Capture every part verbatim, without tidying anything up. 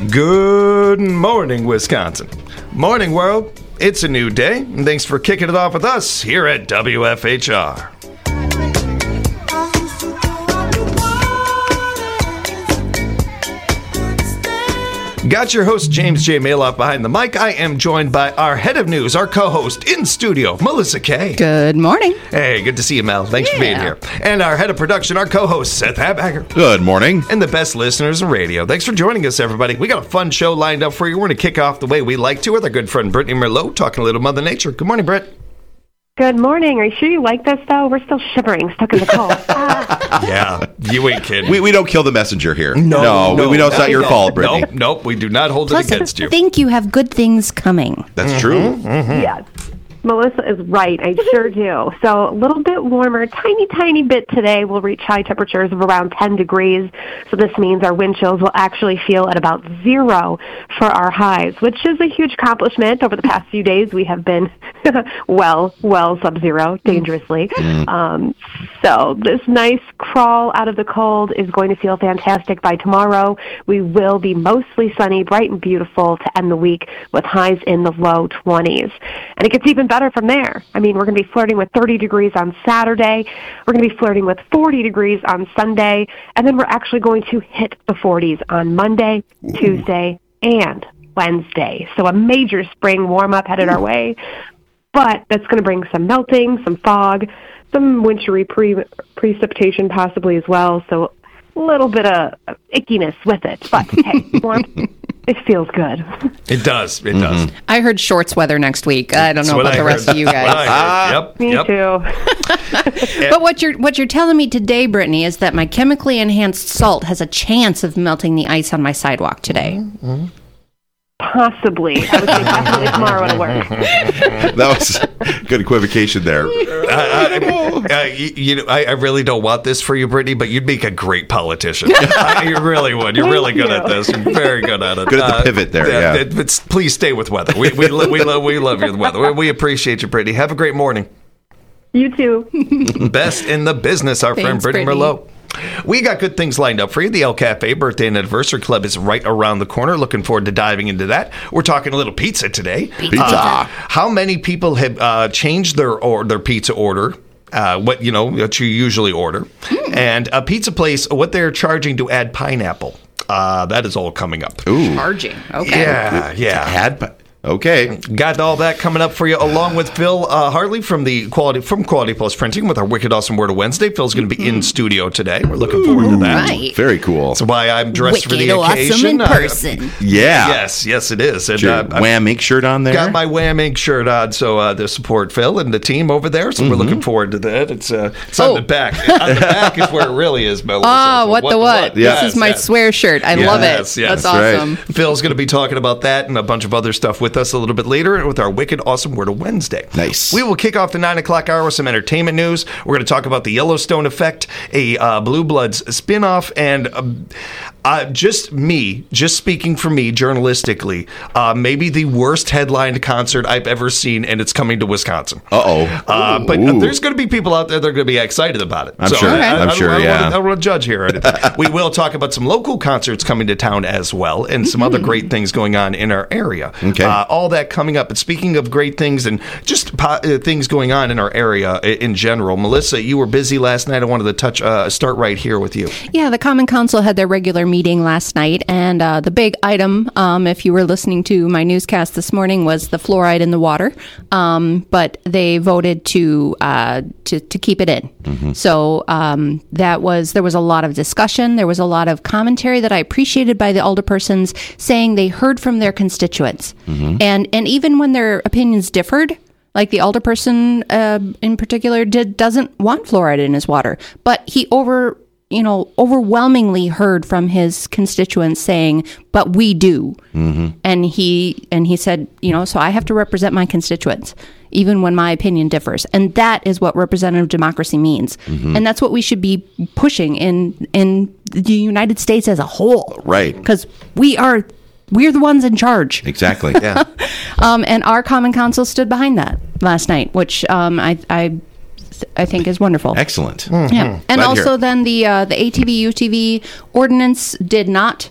Good morning, Wisconsin. Morning, world. It's a new day, and thanks for kicking it off with us here at W F H R. Got your host, James J. Maloff, behind the mic. I am joined by our head of news, our co-host in studio, Melissa Kay. Good morning. Hey, good to see you, Mel. Thanks yeah. for being here. And our head of production, our co-host, Seth Habacker. Good morning. And the best listeners in radio. Thanks for joining us, everybody. We got a fun show lined up for you. We're going to kick off the way we like to with our good friend, Brittany Merlot, talking a little Mother Nature. Good morning, Britt. Good morning. Are you sure you like this, though? We're still shivering, stuck in the cold. Ah. Yeah, you ain't kidding. We we don't kill the messenger here. No, no, no we, we know it's no, not your no, fault, Brittany. Nope, nope, we do not hold Plus, it against you. I think you have good things coming. That's mm-hmm, true. Mm-hmm. Yes. Melissa is right. I sure do. So a little bit warmer, tiny, tiny bit today. We'll reach high temperatures of around ten degrees. So this means our wind chills will actually feel at about zero for our highs, which is a huge accomplishment. Over the past few days, we have been well, well sub-zero, dangerously. Mm. Um, so this nice crawl out of the cold is going to feel fantastic by tomorrow. We will be mostly sunny, bright and beautiful to end the week with highs in the low twenties. And it gets even better from there. I mean, we're going to be flirting with thirty degrees on Saturday. We're going to be flirting with forty degrees on Sunday. And then we're actually going to hit the forties on Monday, Ooh. Tuesday, and Wednesday. So a major spring warm-up headed Ooh. Our way. But that's going to bring some melting, some fog, some wintry pre- precipitation possibly as well. So a little bit of ickiness with it. But, hey, warmth, it feels good. It does. It mm-hmm. does. I heard shorts weather next week. I don't know about the rest of you guys. Ah, yep, Me yep. too. But what you're what you're telling me today, Brittany, is that my chemically enhanced salt has a chance of melting the ice on my sidewalk today. Mm-hmm. Possibly. I would say possibly tomorrow at work. That was good equivocation there. Uh, uh, uh, you, you know, I, I really don't want this for you, Brittany, but you'd make a great politician. uh, you really would. You're Thank really good you. at this. You're very good at it. Good at the uh, pivot there, uh, yeah. But please stay with weather. We we, lo- we, love, we love your weather. We, we appreciate you, Brittany. Have a great morning. You too. Best in the business, our friend Thanks, Brittany Brittany. Merlot. We got good things lined up for you. The El Cafe Birthday and Anniversary Club is right around the corner. Looking forward to diving into that. We're talking a little pizza today. Pizza. Uh, how many people have uh, changed their or their pizza order? Uh, what you know what you usually order, mm. and a pizza place what they're charging to add pineapple. Uh, that is all coming up. Ooh. Charging. Okay. Yeah, yeah. Had, but okay. Got all that coming up for you, along with Phil uh, Hartley from the quality from Quality Plus Printing with our Wicked Awesome Word of Wednesday. Phil's going to be in studio today. We're looking forward to that. Right. Very cool. That's why I'm dressed Wicked for the awesome occasion. in person. Uh, Yeah. yes, yes, it is. And, Your uh, I've Wham Ink shirt on there. got my Wham Ink shirt on, so uh, to support Phil and the team over there. So mm-hmm. we're looking forward to that. It's uh, it's on Oh. the back. On the back is where it really is, Melissa. Oh, So what, the what? Yes, This is my yes. swear shirt. I love Yes, it. yes. That's That's awesome. right. Phil's going to be talking about that and a bunch of other stuff with us a little bit later with our Wicked Awesome Word of Wednesday. Nice. We will kick off the nine o'clock hour with some entertainment news. We're going to talk about the Yellowstone Effect, a uh, Blue Bloods spinoff, and um, uh, just me, just speaking for me journalistically, uh, maybe the worst headlined concert I've ever seen, and it's coming to Wisconsin. Uh-oh. Uh, but Ooh. uh, there's going to be people out there that are going to be excited about it. I'm sure. I, I, I'm I sure, I don't yeah. wanna, I don't want to judge here or anything. We will talk about some local concerts coming to town as well, and some other great things going on in our area. Okay. Uh, all that coming up. And speaking of great things and just po- uh, things going on in our area i- in general, Melissa, you were busy last night. I wanted to touch uh, start right here with you. Yeah, the Common Council had their regular meeting last night, and uh, the big item, um, if you were listening to my newscast this morning, was the fluoride in the water. Um, but they voted to uh, to, to keep it in. Mm-hmm. So um, that was there was a lot of discussion. There was a lot of commentary that I appreciated by the alderpersons, saying they heard from their constituents, mm-hmm. and and even when their opinions differed. Like the alderperson uh, in particular did doesn't want fluoride in his water, but he over you know overwhelmingly heard from his constituents saying, "But we do," mm-hmm. and he and he said, you know, so I have to represent my constituents, even when my opinion differs, and that is what representative democracy means, mm-hmm. and that's what we should be pushing in in the United States as a whole, Right? Because we are. We're the ones in charge. Exactly. Yeah. um, and our Common Council stood behind that last night, which um, I, I I think is wonderful. Excellent. Yeah. And Glad to also hear it. then the uh, the A T V U T V ordinance did not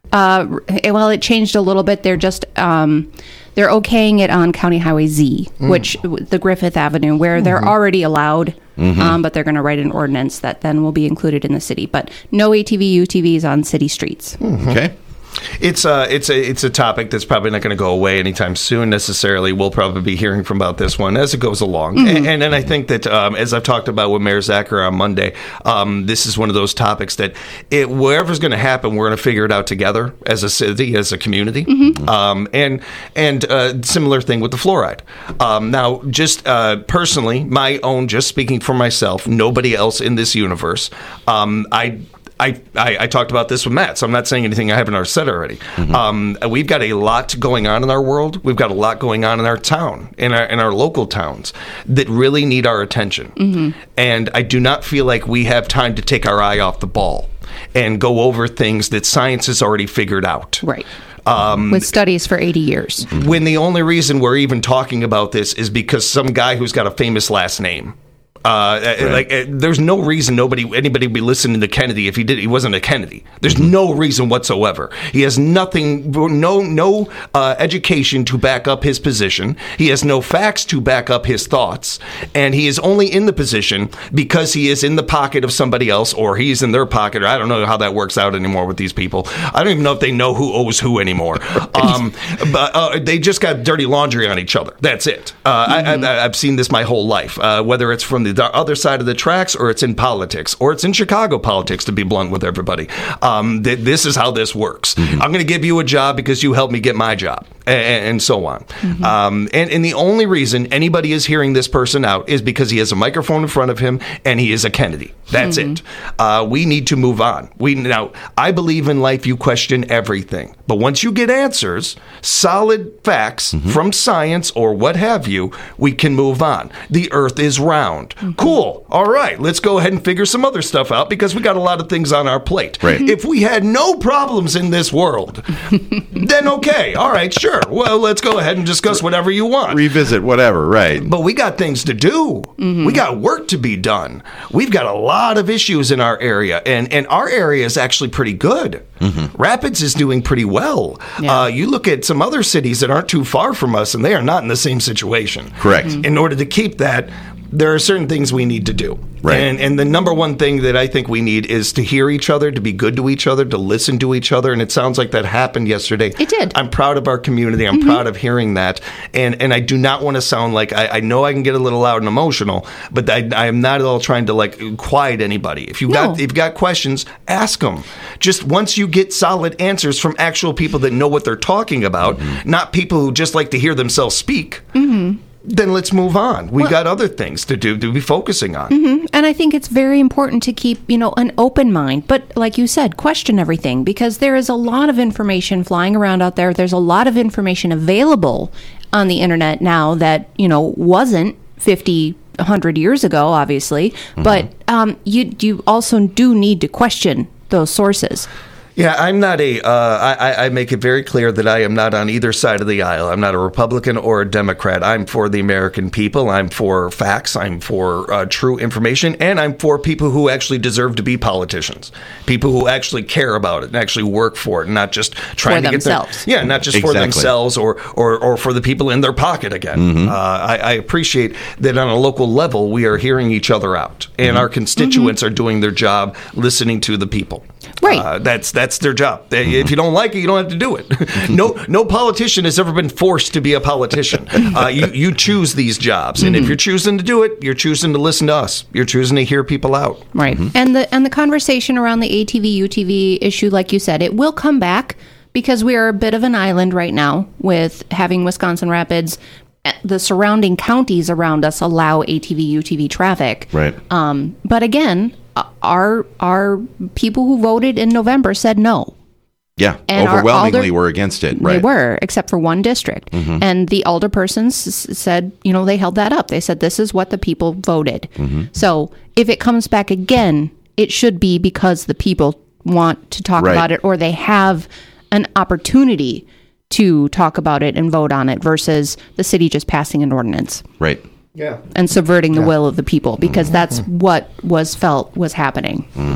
Uh, well, it changed a little bit. They're just um, they're okaying it on County Highway Z, mm. which the Griffith Avenue, where mm-hmm. they're already allowed, mm-hmm. um, but they're going to write an ordinance that then will be included in the city. But no A T V U T Vs on city streets. Mm-hmm. Okay. It's a it's a it's a topic that's probably not going to go away anytime soon necessarily. We'll probably be hearing from about this one as it goes along, mm-hmm. and, and and I think that um, as I've talked about with Mayor Zacher on Monday, um, this is one of those topics that it whatever's going to happen, we're going to figure it out together as a city, as a community, mm-hmm. um, and and uh, similar thing with the fluoride. Um, now, just uh, personally, my own, just speaking for myself, nobody else in this universe, um, I. I, I, I talked about this with Matt, so I'm not saying anything I haven't already said already. Mm-hmm. Um, we've got a lot going on in our world. We've got a lot going on in our town, in our in our local towns, that really need our attention. Mm-hmm. And I do not feel like we have time to take our eye off the ball and go over things that science has already figured out. Right. Um, with studies for eighty years. When the only reason we're even talking about this is because some guy who's got a famous last name. Uh, right. Like, uh, there's no reason nobody, anybody would be listening to Kennedy if he did. He wasn't a Kennedy. There's mm-hmm. no reason whatsoever. He has nothing, no, no uh, education to back up his position. He has no facts to back up his thoughts, and he is only in the position because he is in the pocket of somebody else, or he's in their pocket. Or I don't know how that works out anymore with these people. I don't even know if they know who owes who anymore. Um, but uh, they just got dirty laundry on each other. That's it. Uh, mm-hmm. I, I, I've seen this my whole life. Uh, whether it's from the the other side of the tracks, or it's in politics, or it's in Chicago politics, to be blunt with everybody. Um, th- this is how this works. Mm-hmm. I'm going to give you a job because you helped me get my job, and, and so on. Mm-hmm. Um, and, and the only reason anybody is hearing this person out is because he has a microphone in front of him, and he is a Kennedy. That's mm-hmm. it. Uh, we need to move on. We now, I believe in life you question everything, but once you get answers, solid facts mm-hmm. from science or what have you, we can move on. The earth is round. Mm-hmm. Cool. All right. Let's go ahead and figure some other stuff out because we got a lot of things on our plate. Right. If we had no problems in this world, then okay. All right. Sure. Well, let's go ahead and discuss whatever you want. Revisit whatever. Right. But we got things to do. Mm-hmm. We got work to be done. We've got a lot of issues in our area, and, and our area is actually pretty good. Mm-hmm. Rapids is doing pretty well. Yeah. Uh, you look at some other cities that aren't too far from us, and they are not in the same situation. Correct. Mm-hmm. In order to keep that, there are certain things we need to do. Right. And and the number one thing that I think we need is to hear each other, to be good to each other, to listen to each other. And it sounds like that happened yesterday. It did. I'm proud of our community. I'm mm-hmm. proud of hearing that. And and I do not want to sound like, I, I know I can get a little loud and emotional, but I, I am not at all trying to like quiet anybody. If you've, no. got, if you've got questions, ask them. Just once you get solid answers from actual people that know what they're talking about, mm-hmm. not people who just like to hear themselves speak, mm-hmm. then let's move on. We've well, got other things to do to be focusing on. Mm-hmm. And I think it's very important to keep, you know, an open mind. But like you said, question everything, because there is a lot of information flying around out there. There's a lot of information available on the internet now that, you know, wasn't fifty, one hundred years ago, obviously. Mm-hmm. But um, you, you also do need to question those sources. Yeah, I'm not a, uh, I, I make it very clear that I am not on either side of the aisle. I'm not a Republican or a Democrat. I'm for the American people. I'm for facts. I'm for uh, true information. And I'm for people who actually deserve to be politicians. People who actually care about it and actually work for it, and not just trying for to themselves. get their, yeah, not just exactly. for themselves or, or, or for the people in their pocket again. Mm-hmm. Uh, I, I appreciate that on a local level, we are hearing each other out, and mm-hmm. our constituents mm-hmm. are doing their job listening to the people. Right. Uh, that's that's their job. Mm-hmm. If you don't like it, you don't have to do it. no no politician has ever been forced to be a politician. Uh, you, you choose these jobs. And mm-hmm. if you're choosing to do it, you're choosing to listen to us. You're choosing to hear people out. Right. Mm-hmm. And the and the conversation around the A T V, U T V issue, like you said, it will come back because we are a bit of an island right now with having Wisconsin Rapids. The surrounding counties around us allow A T V, U T V traffic. Right. Um, but again, our our people who voted in November said no. Yeah, and overwhelmingly alder- were against it. Right. They were, except for one district. Mm-hmm. And the alderpersons s- said, you know, they held that up. They said, this is what the people voted. Mm-hmm. So if it comes back again, it should be because the people want to talk right. about it, or they have an opportunity to talk about it and vote on it, versus the city just passing an ordinance. Right. Yeah. And subverting the yeah. will of the people, because that's what was felt was happening. Mm.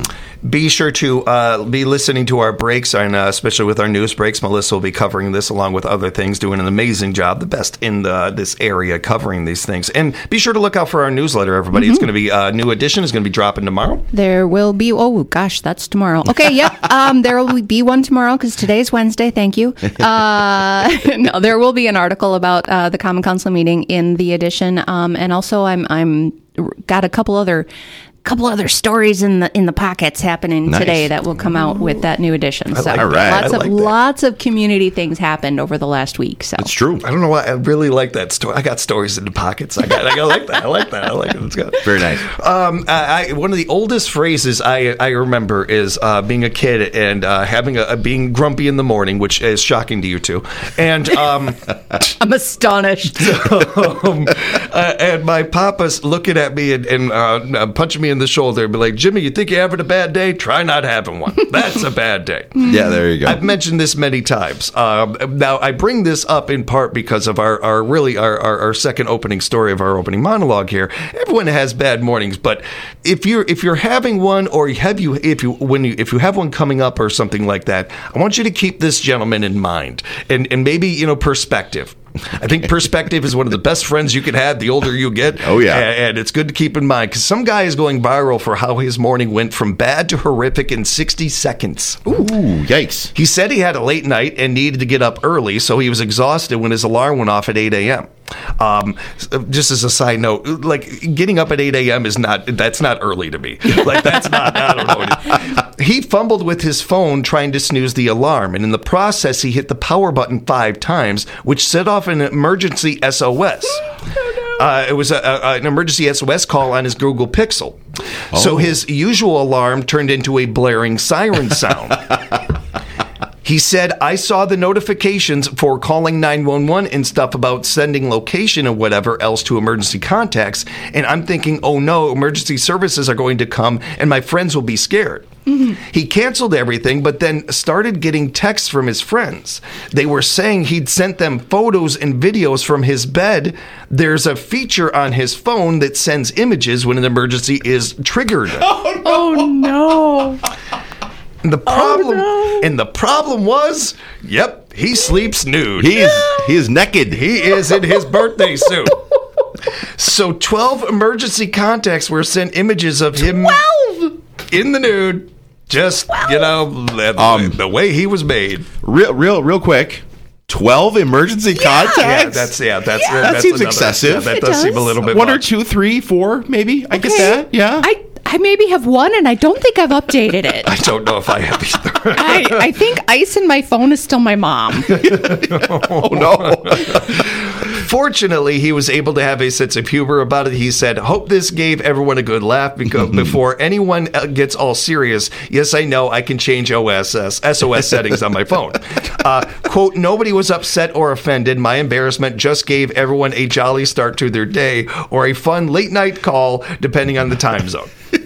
be sure to uh, be listening to our breaks, and uh, especially with our news breaks. Melissa will be covering this along with other things, doing an amazing job, the best in the, this area covering these things. And be sure to look out for our newsletter, everybody. Mm-hmm. It's going to be a new edition. It's going to be dropping tomorrow. There will be, oh gosh, that's tomorrow. Okay, yep. Um, there will be one tomorrow because today's Wednesday. Thank you. Uh, no, there will be an article about uh, the Common Council meeting in the edition. Um, and also I'm, I'm got a couple other couple other stories in the in the pockets happening nice. today that will come out with that new edition. So like All right. lots I of like that. lots of community things happened over the last week. So It's true. I don't know why I really like that story. I got stories in the pockets. I got. I got like that. I like that. I like it. It's good. Very nice. Um, I, I, one of the oldest phrases I, I remember is uh, being a kid and uh, having a, a being grumpy in the morning, which is shocking to you two. And um, I'm astonished. um, uh, and my papa's looking at me and, and uh, punching me in the shoulder and be like, Jimmy, you think you're having a bad day? Try not having one. That's a bad day. Yeah, there you go. I've mentioned this many times. Um, now, I bring this up in part because of our, our really our, our, our second opening story of our opening monologue here. Everyone has bad mornings, but if you're if you're having one, or have you if you when you if you have one coming up or something like that, I want you to keep this gentleman in mind and and maybe you know perspective. I think perspective is one of the best friends you can have the older you get. Oh, yeah. And, and it's good to keep in mind because some guy is going viral for how his morning went from bad to horrific in sixty seconds. Ooh, yikes. He said he had a late night and needed to get up early, so he was exhausted when his alarm went off at eight a.m. Um, just as a side note, like getting up at eight a.m. is not, that's not early to me. Like that's not, I don't know. What it, he fumbled with his phone trying to snooze the alarm, and in the process, he hit the power button five times, which set off an emergency S O S. Uh, it was a, a, an emergency S O S call on his Google Pixel. Oh. So his usual alarm turned into a blaring siren sound. He said, I saw the notifications for calling nine one one and stuff about sending location and whatever else to emergency contacts. And I'm thinking, oh no, emergency services are going to come and my friends will be scared. Mm-hmm. He canceled everything, but then started getting texts from his friends. They were saying he'd sent them photos and videos from his bed. There's a feature on his phone that sends images when an emergency is triggered. Oh no. Oh, no. And the problem, oh, no. and the problem was, yep, he sleeps nude. He is he is naked. He is in his birthday suit. So twelve emergency contacts were sent images of him twelve in the nude. Just twelve you know, the, um, the way he was made. Real, real, real quick. Twelve emergency yeah. contacts. Yeah, that's yeah, that's Yeah, that's that seems another, excessive. Yeah, that It does, does. seem a little bit One much. or two, three, four, maybe. I Okay. get that. Yeah. I I maybe have one, and I don't think I've updated it. I don't know if I have either. I, I think ice in my phone is still my mom. oh no. Fortunately, he was able to have a sense of humor about it. He said, hope this gave everyone a good laugh because before anyone gets all serious, yes, I know I can change O S S, S O S settings on my phone. Uh, quote, nobody was upset or offended. My embarrassment just gave everyone a jolly start to their day or a fun late night call, depending on the time zone.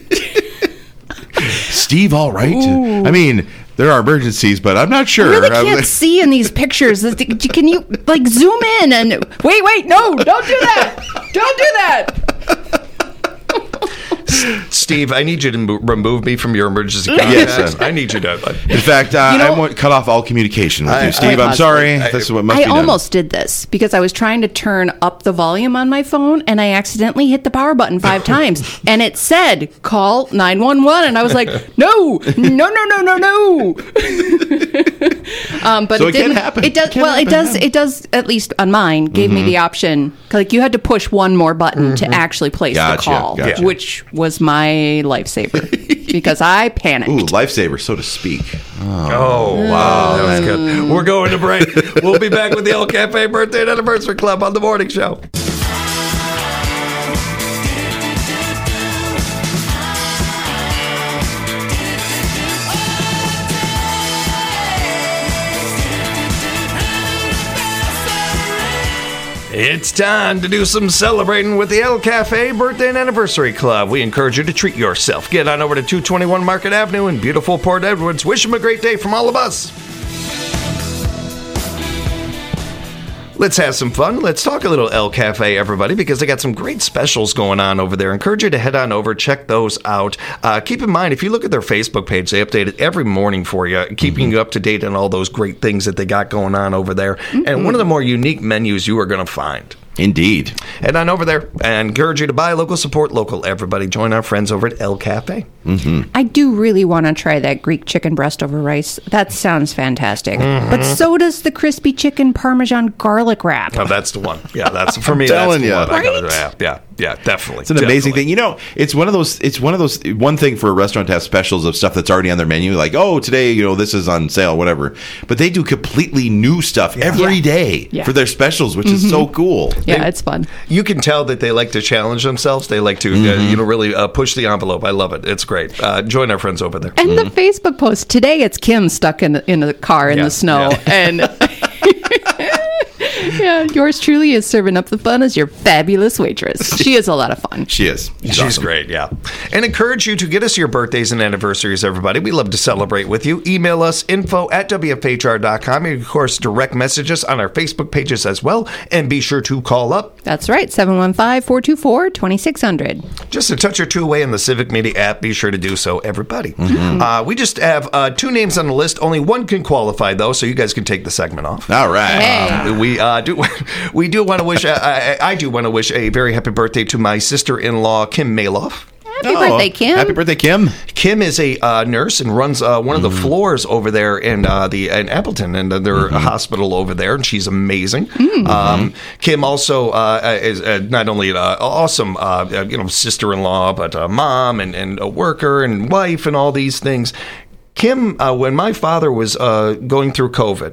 Steve, all right. Ooh. I mean, there are emergencies, but I'm not sure. I really I'm can't like- see in these pictures. Can you like zoom in and wait, wait, no, don't do that. Don't do that. Steve, I need you to mo- remove me from your emergency contacts. Yes, sir. I need you to. In fact, uh, You know- I want cut off all communication with I- you, Steve. I- I'm sorry. I- This is what must I be done. almost did this because I was trying to turn up the volume on my phone and I accidentally hit the power button five times and it said call nine one one and I was like, no, no, no, no, no, no. um, but So it, it can didn't happen. It does. It can well, it happen, does. yeah. It does. At least on mine, gave me the option. Like you had to push one more button to actually place Gotcha, the call, gotcha. which was my lifesaver because I panicked. Ooh, lifesaver, so to speak. Oh, wow. That was good. We're going to break. We'll be back with the El Cafe Birthday and Anniversary Club on The Morning Show. It's time to do some celebrating with the El Cafe Birthday and Anniversary Club. We encourage you to treat yourself. Get on over to two twenty-one Market Avenue in beautiful Port Edwards. Wish them a great day from all of us. Let's have some fun. Let's talk a little El Cafe, everybody, because they got some great specials going on over there. Encourage you to head on over, check those out. Uh, keep in mind, if you look at their Facebook page, they update it every morning for you, keeping mm-hmm. you up to date on all those great things that they got going on over there. Mm-hmm. And one of the more unique menus you are going to find. Indeed. Head on over there and encourage you to buy local, support local. Everybody join our friends over at El Cafe. Mm-hmm. I do really want to try that Greek chicken breast over rice. That sounds fantastic. Mm-hmm. But so does the crispy chicken Parmesan garlic wrap. Oh, that's the one. Yeah, that's for me. I'm that's telling the you. one. I gotta, Right? yeah, yeah, yeah, definitely. It's an amazing thing. You know, it's one of those, it's one of those, one thing for a restaurant to have specials of stuff that's already on their menu. Like, oh, today, you know, this is on sale, whatever. But they do completely new stuff every Yeah. day Yeah. for their specials, which is so cool. Yeah, it's fun. You can tell that they like to challenge themselves. They like to, Mm-hmm. uh, you know, really uh, push the envelope. I love it. It's great. Uh, join our friends over there. And the Facebook post today, it's Kim stuck in the, in the car in Yeah, the snow, yeah. and yeah, yours truly is serving up the fun as your fabulous waitress. She is a lot of fun. She is. She's, She's awesome. great, yeah. And encourage you to get us your birthdays and anniversaries, everybody. We love to celebrate with you. Email us, info at W F H R dot com. And, of course, direct message us on our Facebook pages as well. And be sure to call up. That's right, seven one five, four two four, two six zero zero. Just a touch or two away in the Civic Media app. Be sure to do so, everybody. Mm-hmm. Uh, we just have uh, two names on the list. Only one can qualify, though, so you guys can take the segment off. All right. Hey. Um, we uh, do. We do want to wish. Uh, I, I do want to wish a very happy birthday to my sister-in-law, Kim Maloff. Happy birthday, Kim. Happy birthday, Kim. Kim is a uh, nurse and runs uh, one of the floors over there in uh, the in Appleton and uh, their Mm-hmm. hospital over there, and she's amazing. Um, Kim also uh, is uh, not only an uh, awesome uh, you know sister-in-law, but a mom and, and a worker and wife and all these things. Kim, uh, when my father was uh, going through COVID,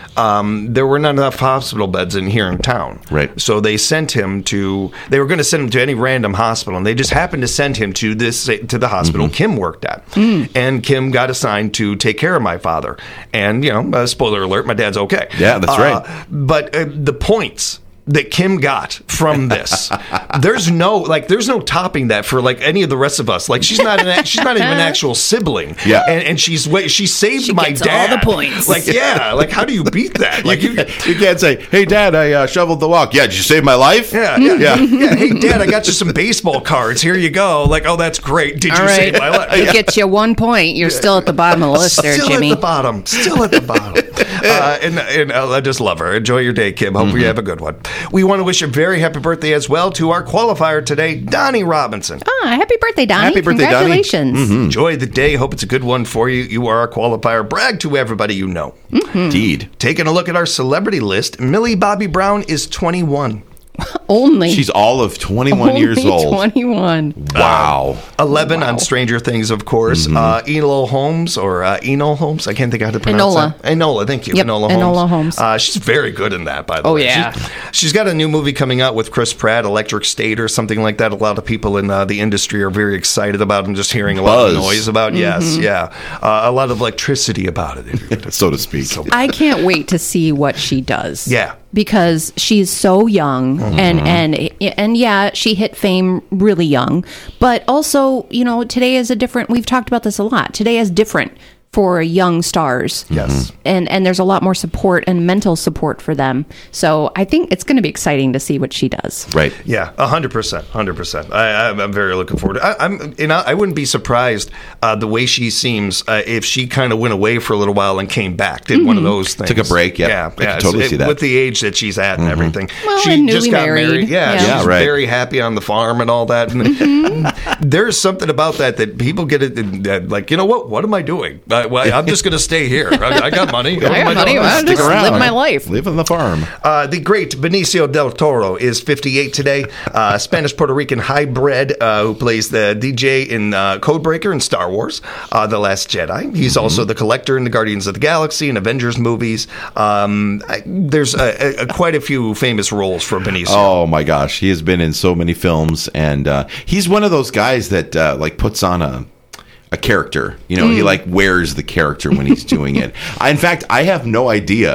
um, there were not enough hospital beds in here in town. Right. So they sent him to. They were going to send him to any random hospital, and they just happened to send him to this to the hospital Kim worked at. And Kim got assigned to take care of my father. And you know, uh, spoiler alert, my dad's okay. Yeah, that's Uh, right. But uh, the points that Kim got from this, there's no like, there's no topping that for like any of the rest of us. Like she's not an she's not even an actual sibling. Yeah. and, and she's wa- she saved She my gets all dad. the points. Like yeah, like how do you beat that? Like you. You can't say, hey, Dad, I uh, shoveled the walk. Yeah, did you save my life? Yeah, yeah, yeah, yeah. Hey, Dad, I got you some baseball cards. Here you go. Like, oh, that's great. Did All you right, save my life? it gets you one point. You're still at the bottom of the list there, Still Jimmy. at the bottom. Still at the bottom. uh, and and uh, I just love her. Enjoy your day, Kim. Hope you have a good one. We want to wish a very happy birthday as well to our qualifier today, Donnie Robinson. Ah, happy birthday, Donnie. Happy birthday, Donnie. Congratulations. Enjoy the day. Hope it's a good one for you. You are our qualifier. Brag to everybody you know. Indeed. Taking a look at our celebrity list, Millie Bobby Brown is twenty-one. Only. She's all of twenty-one only years old. twenty-one. Wow. eleven on Stranger Things, of course. Uh, Enola Holmes, or uh, Enola Holmes. I can't think how to pronounce Enola. that. Enola, thank you. Yep, Enola, Enola Holmes. Holmes. Uh, she's very good in that, by the Oh, way. yeah. She's, she's got a new movie coming out with Chris Pratt, Electric State or something like that. A lot of people in uh, the industry are very excited about and just hearing a lot Buzz. of noise about. Mm-hmm. Yes, yeah. Uh, a lot of electricity about it. So to speak. I can't wait to see what she does. Yeah. Because she's so young, and and and yeah, she hit fame really young. But also, you know, today is a different. We've talked about this a lot. Today is different for young stars. Yes. And and there's a lot more support and mental support for them. So I think it's going to be exciting to see what she does. Right. Yeah, a hundred percent, hundred percent. I, I'm I'm very looking forward. To, I, I'm, you know, I wouldn't be surprised uh, the way she seems uh, if she kind of went away for a little while and came back. Did one of those things. Took a break, yeah. yeah, I can yeah. totally So see it- that. With the age that she's at and everything, Well, she and just newly got married. married. Yeah, Yeah. she's Yeah, right. very happy on the farm and all that. And there's something about that that people get it that, like, you know what? What am I doing? I, well, I'm just going to stay here. I, I got money. What I am got money. doing? I'll Stick just around. live my life. Live on the farm. Uh, the great Benicio del Toro is fifty-eight today. Uh, Spanish-Puerto Rican hybrid uh, who plays the D J in uh, Codebreaker in Star Wars, uh, The Last Jedi. He's Mm-hmm. also the collector in the Guardians of the Galaxy and Avengers movies. Um, I, there's a, a, quite a few famous roles for Benicio. Oh my gosh, he has been in so many films, and uh, he's one of those guys that uh, like puts on a a character. You know, he like wears the character when he's doing it. I, in fact, I have no idea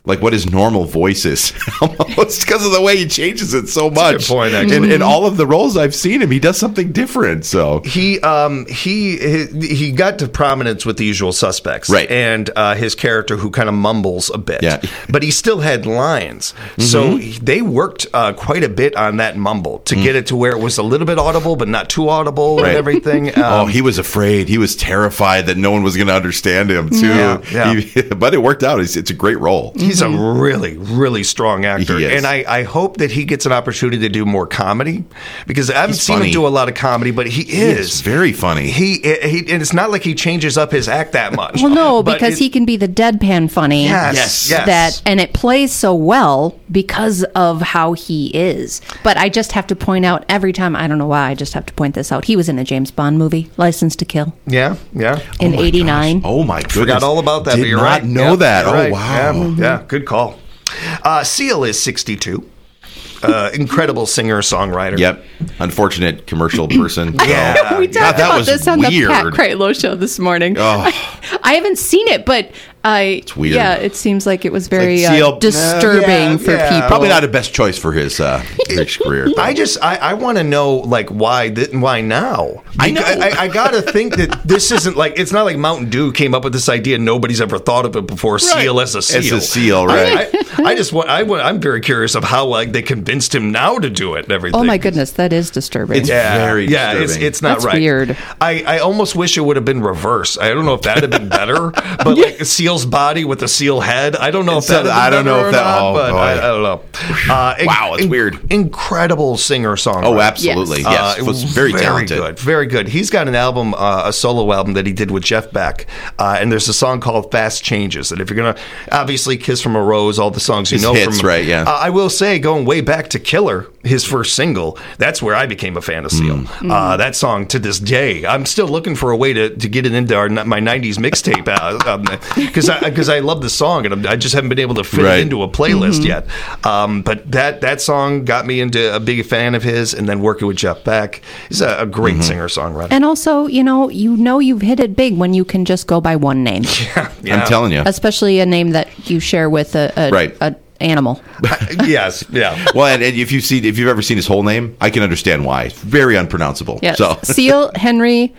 like what his normal voice is, almost because of the way he changes it so much. That's a good point, actually. In, in all of the roles I've seen him, he does something different. So he um he he, he got to prominence with The Usual Suspects, right? And uh, his character who kind of mumbles a bit, yeah. but he still had lines. Mm-hmm. So he, they worked uh, quite a bit on that mumble to mm. get it to where it was a little bit audible, but not too audible, right. and everything. Um, oh, he was afraid. He was terrified that no one was going to understand him too. Yeah, yeah. He, but it worked out. It's, it's a great role. He's a really, really strong actor. He is. And I, I hope that he gets an opportunity to do more comedy, because I haven't He's seen funny. him do a lot of comedy, but he is. He is very funny. He, he and it's not like he changes up his act that much. Well, no, but because it, he can be the deadpan funny. Yes, Yes. yes. That and it plays so well because of how he is. But I just have to point out every time, I don't know why, I just have to point this out. He was in a James Bond movie, License to Kill, Yeah, yeah. in eighty-nine. Oh my goodness! Forgot all about that. Did but you're not right. know Yep, that. you're Oh right. wow! Yeah, yeah, good call. Uh, Seal is sixty-two. Uh, incredible singer songwriter. Yep. Unfortunate commercial person. Yeah. we God, talked that about was this on weird. the Pat Kreitlow show this morning. Oh. I, I haven't seen it, but I it's weird. Yeah, it seems like it was very Like uh, Seal- disturbing Yeah, for yeah. people. Probably not a best choice for his uh, next career. I just I, I want to know like why th- why now? I know. I, I, I gotta think that this isn't like it's not like Mountain Dew came up with this idea. Nobody's ever thought of it before. Seal as a seal. As a seal, right? I, I, I just want I want I'm very curious of how like they convinced him now to do it and everything. Oh my goodness, that is disturbing. It's Yeah, very yeah, it's disturbing. it's not That's right. weird. I, I almost wish it would have been reverse. I don't know if that'd have been better, but like a seal's body with a seal head. I don't know if So, that. I don't know or if that- not, oh, but boy. I, I don't know. Uh, Wow, it's weird. Incredible singer songwriter. Oh, absolutely. Yes. Yes, Uh, was very, talented. good, very good. He's got an album, uh, a solo album that he did with Jeff Beck, uh, and there's a song called "Fast Changes." And if you're gonna, obviously, "Kiss from a Rose," all the songs you His know hits, from, right, yeah. Uh, I will say, going way back to "Killer," his first single, that's where I became a fan of Seal. Mm. Uh, that song to this day, I'm still looking for a way to, to get it into our my nineties mixtape because uh, um, I because I love the song and I just haven't been able to fit Right. it into a playlist yet. Um, but that that song got me into a big fan of his, and then working with Jeff Beck, he's a, a great Mm-hmm. singer songwriter. And also, you know, you know you've hit it big when you can just go by one name, I'm telling you. especially a name that you share with a, a, Right. a animal. Yes, yeah. Well, and, and if you see, if you've ever seen his whole name, I can understand why. It's very unpronounceable. Yes. So Seal Henry.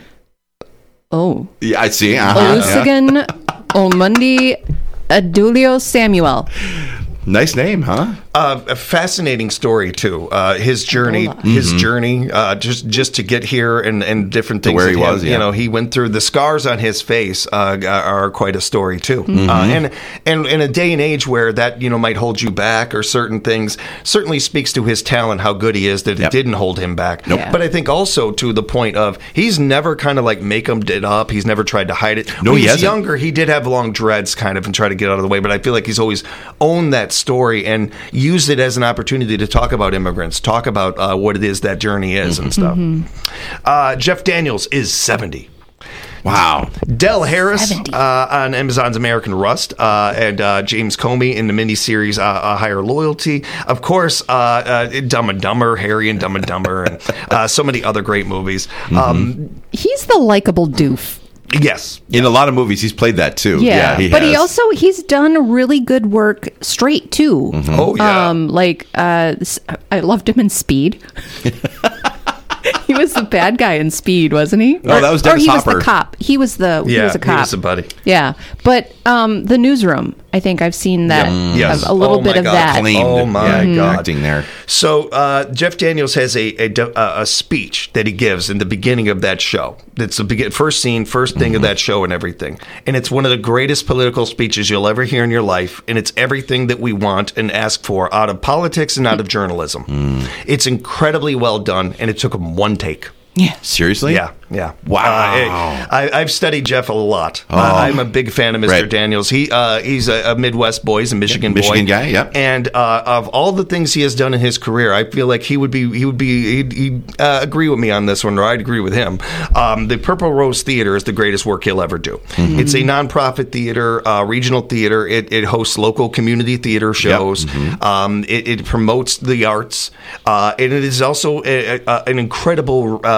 Oh, yeah, I see. Uh-huh. Yeah. Olusegun Olmundi Adulio Samuel. Nice name, huh? Uh, a fascinating story too. Uh, his journey, his journey, uh, just just to get here and, and different things. where that he was, You yeah. know, he went through the scars on his face uh, are quite a story too. Mm-hmm. Uh, and and in a day and age where that you know might hold you back or certain things, certainly speaks to his talent, how good he is that Yep. it didn't hold him back. Nope. Yeah. But I think also to the point of he's never kind of like make him it up. He's never tried to hide it. No, when he he was hasn't. younger, he did have long dreads kind of and try to get out of the way. But I feel like he's always owned that story and used it as an opportunity to talk about immigrants, talk about uh, what it is that journey is and stuff. Uh, Jeff Daniels is seventy. Wow. Del Harris seventy. uh, on Amazon's American Rust, uh, and uh, James Comey in the miniseries uh, uh, Higher Loyalty. Of course, uh, uh, Dumb and Dumber, Harry and Dumb and Dumber, and uh, so many other great movies. Um, He's the likable doof. yes. In a lot of movies, he's played that too. Yeah, he but he has. also he's done really good work straight too. Oh, yeah. Um, like uh, s- I loved him in Speed. He was the bad guy in Speed, wasn't he? Oh, that was or Dennis he was Hopper. the cop. He was the he yeah, was a cop. he was a buddy. Yeah, but um, the Newsroom. I think I've seen that. Yeah. Yes. A, a little Oh, bit my of God. that. Claimed, Oh, my yeah, God. acting there. So uh, Jeff Daniels has a, a a a speech that he gives in the beginning of that show. It's the begin, first scene, first thing Mm-hmm. of that show, and everything. And it's one of the greatest political speeches you'll ever hear in your life. And it's everything that we want and ask for out of politics and out of journalism. Mm. It's incredibly well done, and it took him one take. Yeah. Seriously? Yeah, yeah. Wow. Uh, I, I've studied Jeff a lot. Uh, I'm a big fan of Mister Right. Daniels. He uh, he's a, a Midwest boy. He's a Michigan boy. Michigan guy, yep. And uh, of all the things he has done in his career, I feel like he would be he would be he'd, he'd uh, agree with me on this one, or I'd agree with him. Um, the Purple Rose Theater is the greatest work he'll ever do. Mm-hmm. It's a nonprofit theater, uh, regional theater. It, it hosts local community theater shows. Mm-hmm. Um, it, it promotes the arts, uh, and it is also a, a, an incredible uh,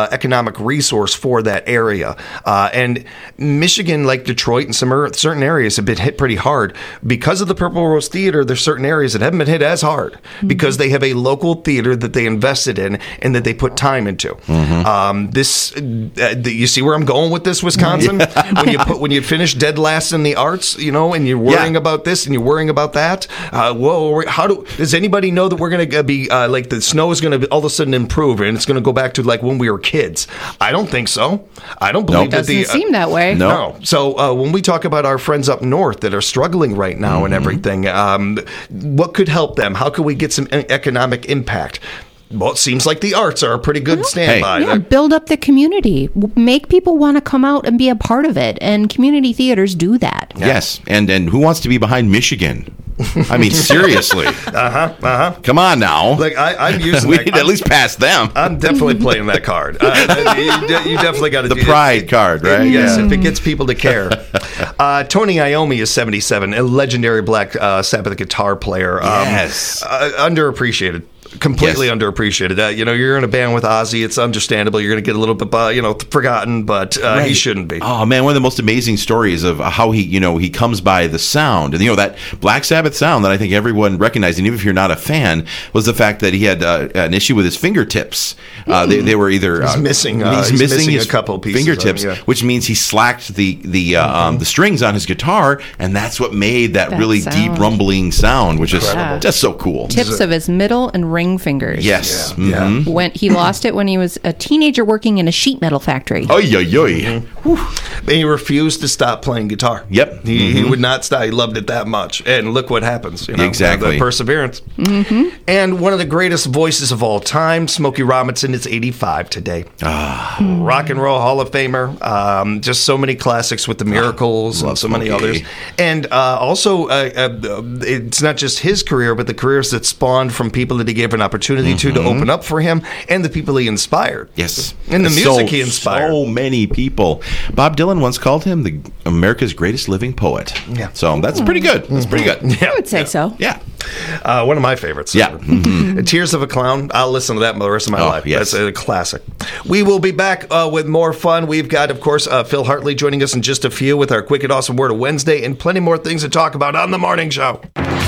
uh, economic resource for that area. Uh, and Michigan, like Detroit and some er- certain areas, have been hit pretty hard. Because of the Purple Rose Theater, there's certain areas that haven't been hit as hard mm-hmm. because they have a local theater that they invested in and that they put time into. Mm-hmm. Um, this, uh, you see where I'm going with this, Wisconsin? Yeah. When you put when you finish dead last in the arts, you know, and you're worrying yeah. about this and you're worrying about that. Uh, whoa, how do does anybody know that we're going to be uh, like the snow is going to all of a sudden improve and it's going to go back to like when we were kids? I don't think so. I don't believe nope. that doesn't the uh, seem that way. No. no. So uh, when we talk about our friends up north that are struggling right now mm-hmm. and everything, um, what could help them? How can we get some economic impact? Well, it seems like the arts are a pretty good standby. Yeah, build up the community. Make people want to come out and be a part of it. And community theaters do that. Yeah. Yes. And and who wants to be behind Michigan? I mean, seriously. Uh-huh, uh-huh. Come on now. Like, I, I'm using we that. need to at least pass them. I'm definitely playing that card. Uh, you, you definitely got to the do pride it. card, right? Yes, yeah. if it gets people to care. Uh, Tony Iommi is seventy-seven, a legendary Black uh, Sabbath guitar player. Um, yes. Uh, underappreciated. Completely yes. underappreciated. Uh, you know, you're in a band with Ozzy. It's understandable. You're going to get a little bit, uh, you know, forgotten, but uh, right. he shouldn't be. Oh man, one of the most amazing stories of how he, you know, he comes by the sound, and you know that Black Sabbath sound that I think everyone recognized, and even if you're not a fan, was the fact that he had uh, an issue with his fingertips. Uh, they, they were either he's uh, missing. Uh, he's, he's missing, missing his a couple pieces fingertips, of, yeah. which means he slacked the the uh, mm-hmm. um, the strings on his guitar, and that's what made that, that really sound. deep rumbling sound, which Incredible. is just so cool. Tips of his middle and ring fingers. Yes. Yeah. Mm-hmm. When he lost it when he was a teenager working in a sheet metal factory. Oh, yo, yo. Mm-hmm. He refused to stop playing guitar. Yep. He, mm-hmm. he would not stop. He loved it that much. And look what happens. You know, exactly. The perseverance. Mm-hmm. And one of the greatest voices of all time, Smokey Robinson, is eighty-five today. Ah. Rock and Roll Hall of Famer. Um, just so many classics with the Miracles oh, and so Smokey. many others. And uh, also, uh, uh, it's not just his career, but the careers that spawned from people that he gave an opportunity mm-hmm. to to open up for him and the people he inspired. Yes. And the music so, he inspired. So many people. Bob Dylan once called him the America's greatest living poet. Yeah. So that's pretty good. That's pretty good. I would say yeah. so. Yeah. Uh, one of my favorites. Yeah. Mm-hmm. Tears of a Clown. I'll listen to that the rest of my oh, life. Yes. That's a classic. We will be back uh, with more fun. We've got, of course, uh, Phil Hartley joining us in just a few with our Quick and Awesome Word of Wednesday and plenty more things to talk about on The Morning Show.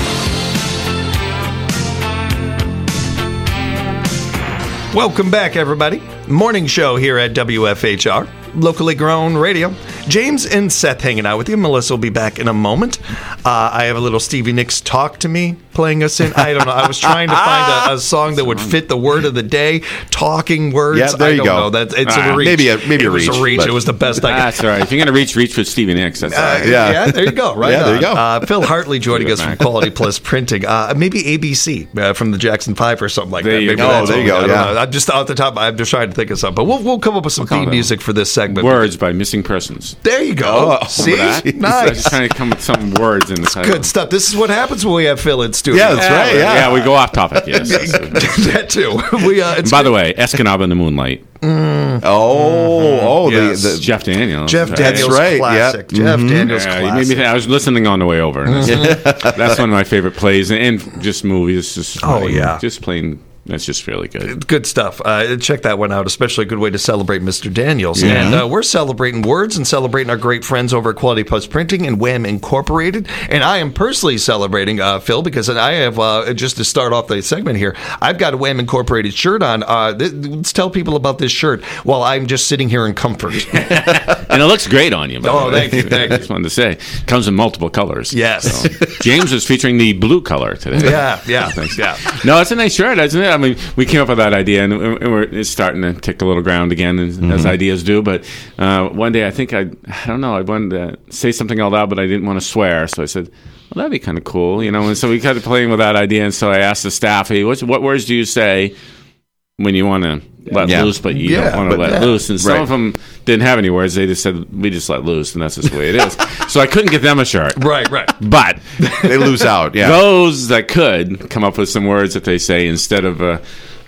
Welcome back, everybody. Morning show here at W F H R, locally grown radio. James and Seth hanging out with you. Melissa will be back in a moment. Uh, I have a little Stevie Nicks Talk to Me playing us in. I don't know. I was trying to find a, a song that would fit the word of the day. Talking words. Yeah, there I you don't go. know. That, it's uh, a reach. Maybe a, maybe it a was reach. a reach. It was the best I could. That's all right. If you're going to reach, reach with Stevie Nicks. That's all right. Uh, yeah. yeah, there you go. Right yeah, there you on. go. Uh, Phil Hartley joining us from Quality Plus Printing. Uh, maybe A B C uh, from the Jackson Five or something like there that. You Maybe go. that's Oh, there you all. go. I don't Yeah. know. I'm just off the top. I'm just trying to think of something. But we'll, we'll come up with some We'll theme music for this segment. Words by Missing Persons. There you go. Oh, see? That? I was Nice. just trying to come with some words in the title. Good stuff. This is what happens when we have Phil in studio. Yeah, that's right. Yeah. Yeah, we go off topic. Yes. that too. We, uh, it's By the way, Escanaba in the Moonlight. Mm. Oh, oh, Yes. the, the Jeff Daniels. Jeff right? Daniels right, classic. yeah. Jeff Mhm. Daniels Yeah, you classic. made me think, I was listening on the way over. And that's, that's one of my favorite plays, and, and just movies. Just Oh, like, yeah. just plain. That's just really good. Good stuff. Uh, check that one out, especially a good way to celebrate Mister Daniels. Yeah. And uh, we're celebrating words and celebrating our great friends over at Quality Plus Printing and Wham Incorporated. And I am personally celebrating, uh, Phil, because I have, uh, just to start off the segment here, I've got a Wham Incorporated shirt on. Uh, th- let's tell people about this shirt while I'm just sitting here in comfort. And it looks great on you. By Oh, the way. thank you, thank I just wanted to say, comes in multiple colors. Yes. So, James is featuring the blue color today. Yeah, yeah, Thanks. yeah. No, it's a nice shirt, isn't it? I mean, we came up with that idea, and we're, it's starting to tick a little ground again, as, mm-hmm. as ideas do. But uh, one day, I think I, I don't know, I wanted to say something out loud, but I didn't want to swear, so I said, "Well, that'd be kind of cool," you know. And so we started playing with that idea, and so I asked the staff, "Hey, what's, what words do you say when you want to let Yeah. loose, but you Yeah, don't want to but let yeah. loose?" And some Right. of them didn't have any words; they just said, "We just let loose," and that's just the way it is. So I couldn't get them a shirt, Right, right. but they lose out. Yeah. those that could come up with some words that they say instead of uh,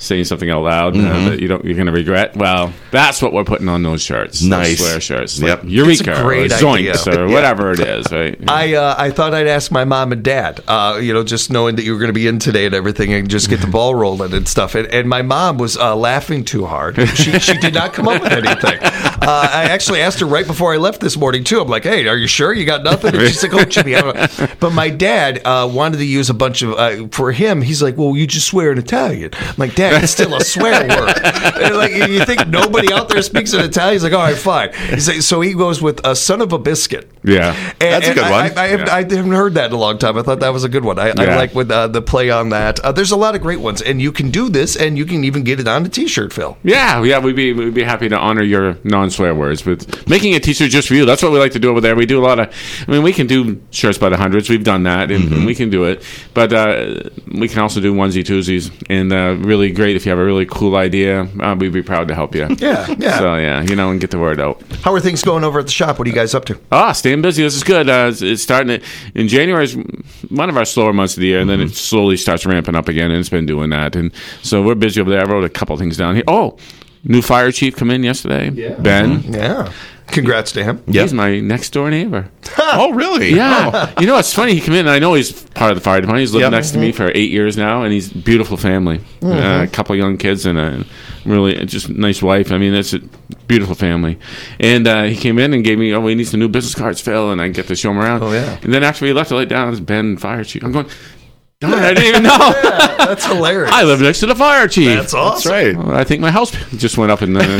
saying something out loud Mm-hmm. uh, that you don't you're going to regret. Well, that's what we're putting on those shirts. Nice. Those swear shirts. Yep. Like Eureka It's a great or Zoinks idea. or Yeah. whatever it is, right? I uh, I thought I'd ask my mom and dad, uh, you know, just knowing that you were going to be in today and everything, and just get the ball rolling and stuff. And, and my mom was uh, laughing too hard. She she did not come up with anything. Uh, I actually asked her right before I left this morning too. I'm like, hey, are you sure you got nothing? And she's like, oh, Jimmy, I don't know. But my dad uh, wanted to use a bunch of uh, for him. He's like, well, you just swear in Italian. I'm like, Dad, it's still a swear word. And like, you think nobody out there speaks in Italian? He's like, all right, fine. He's like, so he goes with a son of a biscuit. Yeah. And, That's a and good I, one. I, I, haven't, Yeah. I haven't heard that in a long time. I thought that was a good one. I, I Yeah. like with uh, the play on that. Uh, there's a lot of great ones, and you can do this, and you can even get it on a T-shirt, Phil. Yeah, yeah, we'd be we'd be happy to honor your non-swear words with making a T-shirt just for you. That's what we like to do over there. We do a lot of. I mean, we can do shirts by the hundreds. We've done that, and, Mm-hmm. and we can do it. But uh, we can also do onesie twosies, and uh, really great if you have a really cool idea. Uh, we'd be proud to help you. Yeah, yeah. So yeah, you know, and get the word out. How are things going over at the shop? What are you guys up to? Ah, staying busy. This is good. Uh, it's, it's starting to, in January is one of our slower months of the year, and then it slowly starts ramping up again, and it's been doing that. And so we're busy over there. I wrote a couple things down here. Oh, new fire chief come in yesterday. Ben. Yeah. Congrats to him. Yep. He's my next door neighbor. Oh, really? Yeah. You know, it's funny. He came in, and I know he's part of the fire department. He's lived Yep. next to me for eight years now, and he's a beautiful family. Uh, a couple of young kids and a really just nice wife. I mean, it's a beautiful family. And uh, he came in and gave me, oh, we need some new business cards, Phil, and I get to show him around. Oh, yeah. And then after we left, I laid down, it's Ben, fire chief. I'm going, darn, I didn't even know. That's hilarious. I live next to the fire chief. That's awesome. That's right. Well, I think my house just went up in uh,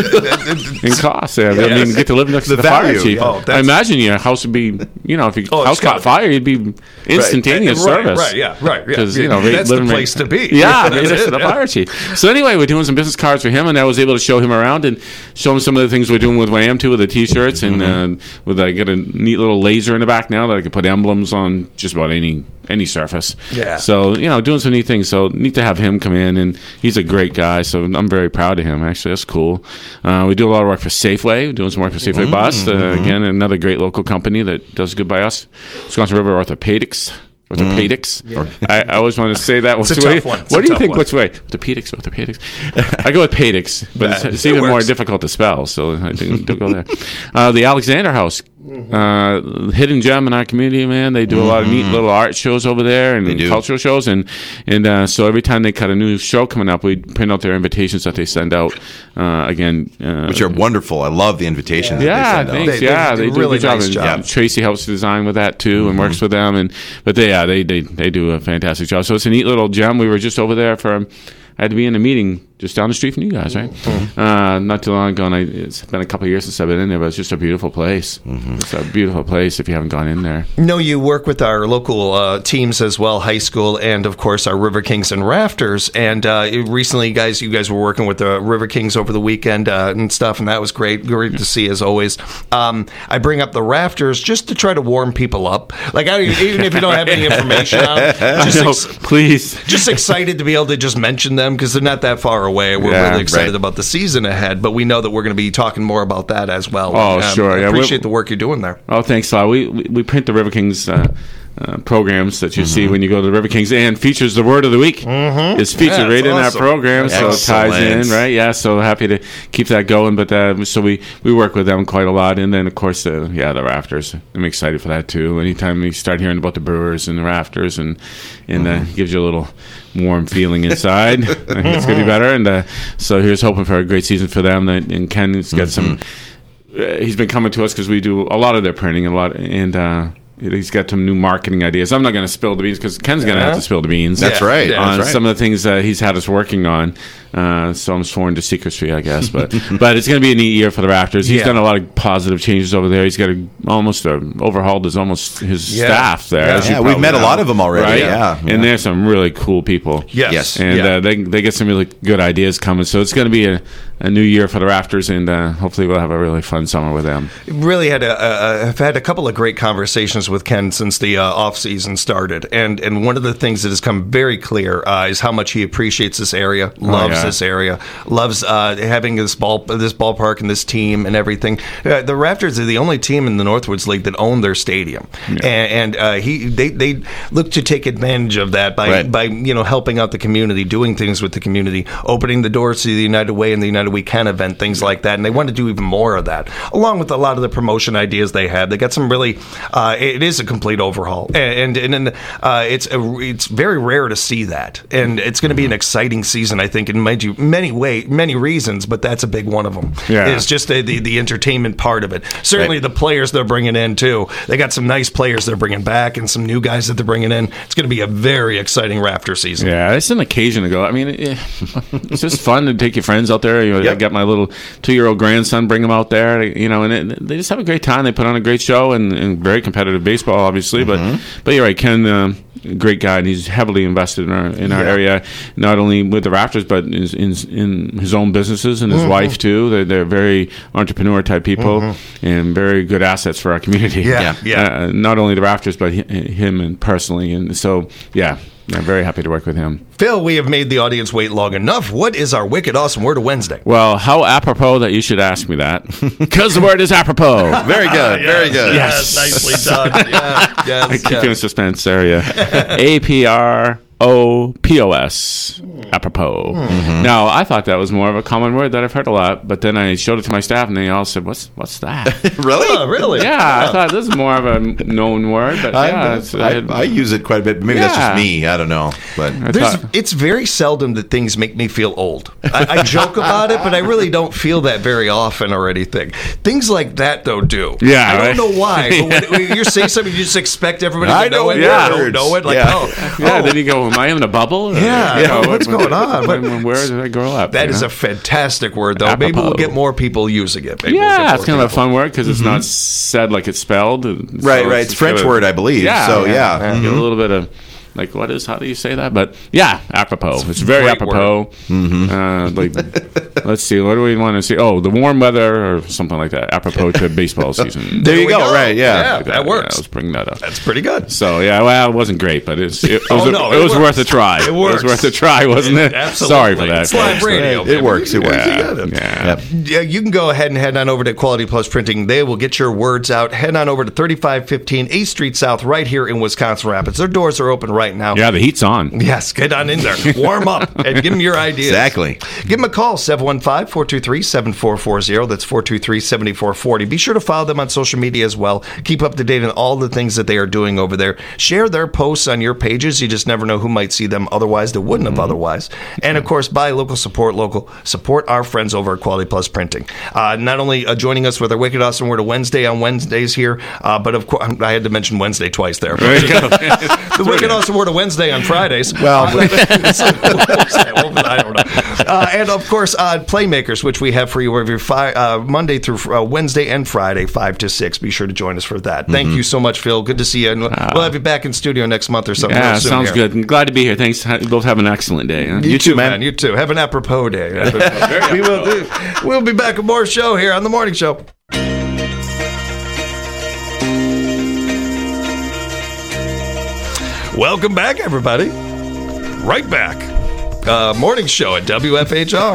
in cost. I didn't even get to live next The to the value. fire chief. Oh, that's- I imagine your house would be, you know, if your Oh, it's house gotta caught be. fire, you'd be instantaneous right, service. Right, yeah, right. Yeah. Because, you know, right- that's the living right- place to be. Yeah, right That's next it, to the yeah. fire chief. So anyway, we're doing some business cards for him, and I was able to show him around and show him some of the things we're doing with Wham too, with the T-shirts, and uh, with I got a neat little laser in the back now that I can put emblems on just about any any surface. Yeah. So you know, doing some neat things. So neat to have him come in, and he's a great guy. So I'm very proud of him. Actually, that's cool. Uh, we do a lot of work for Safeway. We're doing some work for Safeway Mm-hmm. Bus. Uh, again, another great local company that does good by us. Wisconsin River Orthopedics. Orthopedics. I, I always want to say that. What's It's a way? tough one. It's What a do you tough think? one. Which way? Orthopedics. Orthopedics. I go with Padix, but it's, it's It even more works. difficult to spell. So I think don't go there. Uh, the Alexander House. Mm-hmm. Uh, hidden gem in our community, man. They do a lot of neat little art shows over there and do. cultural shows, and and uh, so every time they cut a new show coming up, we print out their invitations that they send out. Uh, again, uh, Which are wonderful. I love the invitations yeah, that they send out. thanks. They- they yeah, do they a do really a good job. nice And, job. yeah, Tracy helps design with that too, and works with them. And but they, yeah, they, they they do a fantastic job. So it's a neat little gem. We were just over there for. I had to be in a meeting just down the street from you guys, right? Uh, not too long ago, and I, it's been a couple of years since I've been in there, but it's just a beautiful place. It's a beautiful place if you haven't gone in there. No, you work with our local uh, teams as well, high school, and of course our River Kings and Rafters. And uh, recently, guys, you guys were working with the River Kings over the weekend uh, and stuff, and that was great. Great to see as always. Um, I bring up the Rafters just to try to warm people up. Like I, even if you don't have any information on them, just, I know, ex- please. just excited to be able to just mention them because they're not that far away. We're Yeah, really excited right. about the season ahead, but we know that we're going to be talking more about that as well. Oh, Um, sure, I yeah, appreciate we're- the work you're doing there. Oh, thanks, Law. We, we we print the River Kings uh, uh, programs that you Mm-hmm. see when you go to the River Kings, and features the word of the week. Mm-hmm. It's featured Yeah, right it's in awesome. that program, so it ties Excellent. in, right? Yeah, so happy to keep that going. But uh, so we, we work with them quite a lot, and then of course, uh, yeah, the Rafters. I'm excited for that too. Anytime we start hearing about the Brewers and the Rafters, and and uh, gives you a little warm feeling inside. I think it's gonna be better, and uh, so here's hoping for a great season for them. And Ken's got some. Uh, he's been coming to us because we do a lot of their printing and a lot, and uh, he's got some new marketing ideas. I'm not going to spill the beans because Ken's going to have to spill the beans. That's Yeah, right. yeah, on That's right. some of the things that he's had us working on. Uh, so I'm sworn to secrecy, I guess. But but it's going to be a neat year for the Rafters. He's Yeah. done a lot of positive changes over there. He's got a, almost a, overhauled his almost his Yeah. staff there. Yeah. as you Yeah, we've probably met a know. lot of them already. Right? Yeah, yeah. And there's some really cool people. Yes. Yes. And Yeah. uh, they they get some really good ideas coming. So it's going to be a, a new year for the Rafters, and uh, hopefully we'll have a really fun summer with them. Really had a, a I've had a couple of great conversations with Ken since the uh, off season started, and and one of the things that has come very clear uh, is how much he appreciates this area, loves oh, yeah. this area, loves uh, having this ball this ballpark and this team and everything. Uh, the Rafters are the only team in the Northwoods League that own their stadium, yeah. and, and uh, he they they look to take advantage of that by right. by you know helping out the community, doing things with the community, opening the doors to the United Way and the United We Can event, things like that, and they want to do even more of that, along with a lot of the promotion ideas they have. They got some really, uh, it is a complete overhaul, and and, and uh, it's a, it's very rare to see that, and it's going to be an exciting season, I think, in many many way many reasons, but that's a big one of them. Yeah. It's just the, the the entertainment part of it. Certainly, Right. the players they're bringing in too. They got some nice players they're bringing back, and some new guys that they're bringing in. It's going to be a very exciting Rafter season. Yeah, it's an occasion to go. I mean, it, it's just fun to take your friends out there. You know, Yep. I got my little two-year-old grandson, bring him out there. You know, and it, they just have a great time. They put on a great show and, and very competitive baseball, obviously. Mm-hmm. But but you're right, Ken, uh, great guy, and he's heavily invested in our in our Yeah. area, not only with the Rafters, but in in, in his own businesses and his Mm-hmm. wife too. They're, they're very entrepreneur type people and very good assets for our community. Yeah, yeah. Uh, not only the Rafters, but hi- him and personally, and so yeah. I'm very happy to work with him. Phil, we have made the audience wait long enough. What is our wicked awesome word of Wednesday? Well, how apropos that you should ask me that, because the word is apropos. Very good. Very good. Yes, nicely done. Yeah, yes, I keep yes. you in suspense there, yeah. A P R O P O S, apropos. Mm-hmm. Now, I thought that was more of a common word that I've heard a lot, but then I showed it to my staff, and they all said, "What's what's that?" Really? Oh, really? Yeah, I thought this is more of a known word, but I, yeah, it's, I, I, I use it quite a bit. Maybe that's Yeah. just me. I don't know. But I There's, thought- it's very seldom that things make me feel old. I, I joke about it, but I really don't feel that very often or anything. Things like that, though, do. Yeah, I don't right? know why. But when, when you say something, you just expect everybody I to know know it. yeah. You don't know it. Like, Yeah. oh, yeah, oh, then you go, "Am I in a bubble?" Or, Yeah, you yeah, what's when- going on? when- But- when- where did I grow up? that you is know? a fantastic word, though. Maybe we'll Apropos. get more people using it. Maybe we'll get Yeah, more it's kind of a people. fun word because it's not said like it's spelled. So right, right. It's a French got a- word, I believe. Yeah, So yeah. You get a little bit of like what is? How do you say that? But yeah, apropos. It's very great apropos. Uh, like, let's see. What do we want to see? Oh, the warm weather or something like that. Apropos to baseball season. There you we go. go. Right. Yeah. Yeah. Like that works. Yeah, let's bring that up. That's pretty good. So yeah, well, it wasn't great, but it's, it, it was, Oh, a- no, it it was works. worth a try. It It works. was worth a try, wasn't it? Absolutely. Sorry for that. It's live folks. radio. It works. It works. Yeah, yeah. Yeah. Yep. Yeah, you can go ahead and head on over to Quality Plus Printing. They will get your words out. Head on over to thirty-five fifteen eighth Street South right here in Wisconsin Rapids. Their doors are open right now. Yeah, the heat's on. Yes, get on in there. Warm up and give them your ideas. Exactly. Give them a call, seven one five, four two three, seven four four zero. That's four two three, seven four four zero. Be sure to follow them on social media as well. Keep up to date on all the things that they are doing over there. Share their posts on your pages. You just never know who might see them otherwise that wouldn't have otherwise. And, of course, buy local, support local. Support our friends over at Quality Plus Printing. Uh, not only uh, joining us with our Wicked Awesome Word of Wednesday on Wednesdays here, uh, but, of course, I had to mention Wednesday twice there. The Wicked Awesome Word of Wednesday on Fridays. Well, I don't know. Uh, and of course, uh, Playmakers, which we have for you every fi- uh, Monday through uh, Wednesday and Friday, five to six. Be sure to join us for that. Thank you so much, Phil. Good to see you. And we'll have you back in studio next month or something. Yeah, real soon sounds here. good. I'm glad to be here. Thanks. You both have an excellent day. huh? You, too, man. You too. Have an apropos day. we will do. We'll be back with more show here on the Morning Show. Welcome back, everybody. Right back. Uh, morning show at W F H R.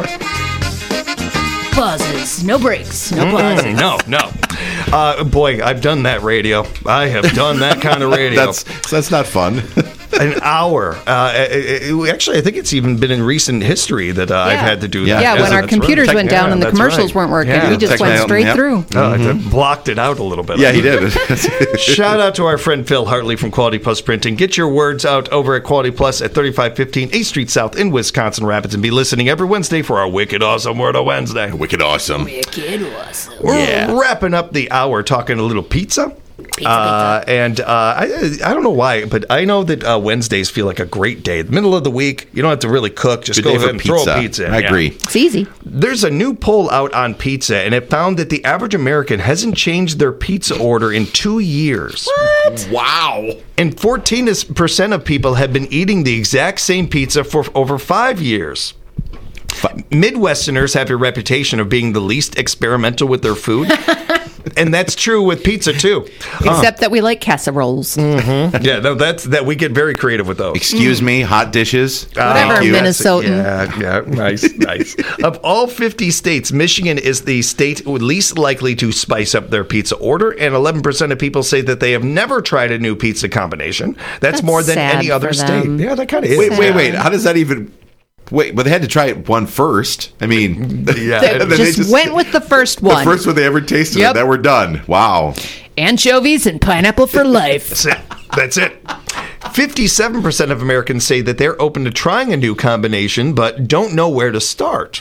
Pauses. No breaks. No pauses. Mm, no, no. Uh, boy, I've done that radio. I have done that kind of radio. that's that's not fun. An hour. Uh, it, it, actually, I think it's even been in recent history that uh, I've Yeah. had to do Yeah. that. Yeah, Yes, when our that's computers right. went Tech- down yeah, and the that's commercials right. weren't working, Yeah. we just went Technically, straight yep. through. Oh, I blocked it out a little bit. Yeah, he did. Shout out to our friend Phil Hartley from Quality Plus Printing. Get your words out over at Quality Plus at thirty-five fifteen eighth Street South in Wisconsin Rapids, and be listening every Wednesday for our Wicked Awesome Word of Wednesday. Wicked awesome. We're Yeah. wrapping up the hour talking a little pizza. Uh, and uh, I, I don't know why, but I know that uh, Wednesdays feel like a great day. The middle of the week, you don't have to really cook. Just Good go day ahead for and pizza. throw a pizza in. I Yeah. agree. It's easy. There's a new poll out on pizza, and it found that the average American hasn't changed their pizza order in two years. Wow. And fourteen percent of people have been eating the exact same pizza for over five years. Midwesterners have a reputation of being the least experimental with their food. And that's true with pizza, too. Except that we like casseroles. Mm-hmm. Yeah, no, that's that we get very creative with those. Excuse me, hot dishes. Whatever, Thank you. Minnesotan. Yeah, yeah, nice, nice. Of all fifty states, Michigan is the state least likely to spice up their pizza order, and eleven percent of people say that they have never tried a new pizza combination. That's, That's more than sad any other for state. them. Yeah, that kind of is. Wait, wait, wait. How does that even... Wait, but they had to try it one first. I mean... Yeah. They and then just, they just- went with the first The one. first one they ever tasted Yep. it. That we're done. Wow. Anchovies and pineapple for life. That's it. That's it. fifty-seven percent of Americans say that they're open to trying a new combination, but don't know where to start.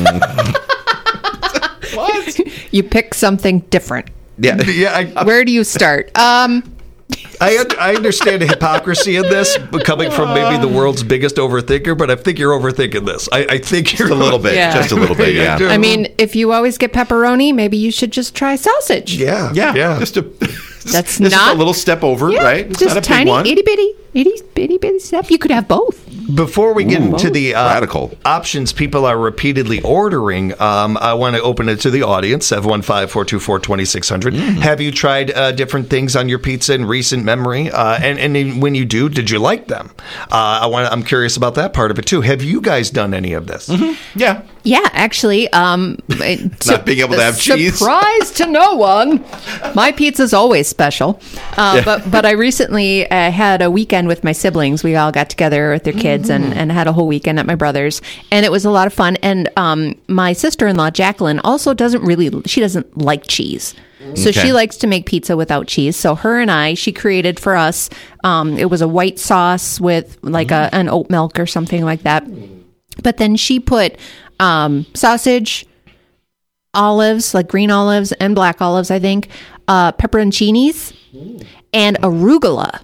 What? You pick something different. Yeah. Yeah, I, Where do you start? Um, I, I understand the hypocrisy in this, coming from maybe the world's biggest overthinker, but I think you're overthinking this. I, I think you're Just a little bit. Yeah. Just a little bit, yeah. Yeah. I mean, if you always get pepperoni, maybe you should just try sausage. Yeah, Yeah. yeah. Just a, That's just not- a little step over, Yeah, right? It's just not a tiny, big one. itty bitty, itty bitty bitty step. You could have both. Before we get Ooh, into the uh, radical. options people are repeatedly ordering, um, I want to open it to the audience, seven one five, four two four, two six zero zero. Mm. Have you tried uh, different things on your pizza in recent memory? Uh, and, and then when you do, did you like them? Uh, I want. I'm curious about that part of it, too. Have you guys done any of this? Yeah. Yeah, actually, um, it- Not being able to have cheese. Surprise to no one. My pizza's always special. Uh, But but I recently uh, had a weekend with my siblings. We all got together with their kids and, and had a whole weekend at my brother's, and it was a lot of fun. And um, my sister-in-law Jacqueline also doesn't really. She doesn't like cheese. So Okay. she likes to make pizza without cheese. So her and I, she created for us. Um, it was a white sauce with like a, an oat milk or something like that. But then she put um, sausage, olives, like green olives and black olives, I think, uh, pepperoncinis, and arugula.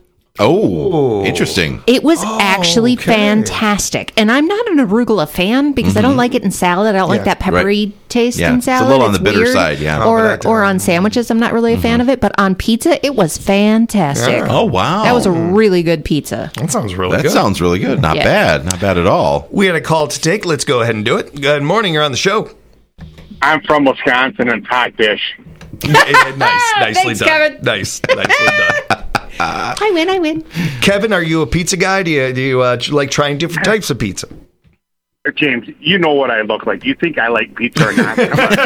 Oh, interesting. It was actually okay. fantastic. And I'm not an arugula fan because I don't like it in salad. I don't like Yeah. that peppery Right. taste Yeah. in It's a salad. little on the bitter side, yeah. Or, Oh, but I or don't- on sandwiches, I'm not really a fan of it. But on pizza, it was fantastic. Oh, wow. That was a really good pizza. That sounds really That good. sounds really good. Not Yeah. bad. Not bad at all. We had a call to take. Let's go ahead and do it. Good morning. You're on the show. I'm from Wisconsin and hot dish. nice. Nicely Thanks, done. Kevin. Nice. Nicely done. I win, I win. Kevin, are you a pizza guy? Do you, do you uh, like trying different types of pizza? James, you know what I look like. You think I like pizza or not? Come on